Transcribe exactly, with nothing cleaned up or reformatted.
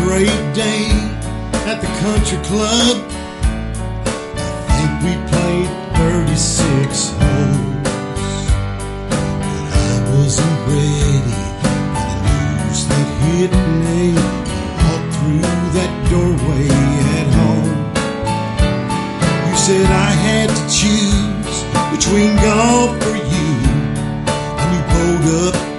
great day at the country club. I think we played thirty-six holes, but I wasn't ready for the news that hit me. Walked through that doorway at home. You said I had to choose between golf or you, and you pulled up